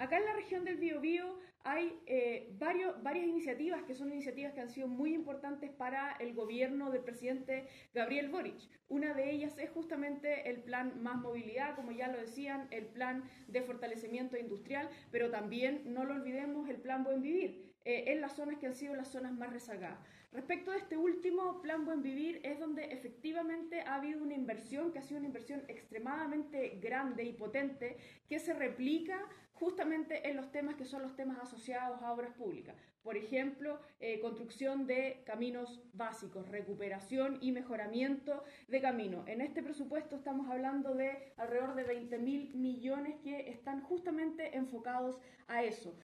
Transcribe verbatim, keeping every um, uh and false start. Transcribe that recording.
Acá en la región del Biobío hay eh, varios, varias iniciativas que son iniciativas que han sido muy importantes para el gobierno del presidente Gabriel Boric. Una de ellas es justamente el plan Más Movilidad, como ya lo decían, el plan de fortalecimiento industrial, pero también, no lo olvidemos, el plan Buen Vivir, eh, en las zonas que han sido las zonas más rezagadas. Respecto a este último plan Buen Vivir, es donde efectivamente ha habido una inversión que ha sido una inversión extremadamente grande y potente que se replica justamente en los temas que son los temas asociados a obras públicas. Por ejemplo, eh, construcción de caminos básicos, recuperación y mejoramiento de caminos. En este presupuesto estamos hablando de alrededor de veinte mil millones que están justamente enfocados a eso.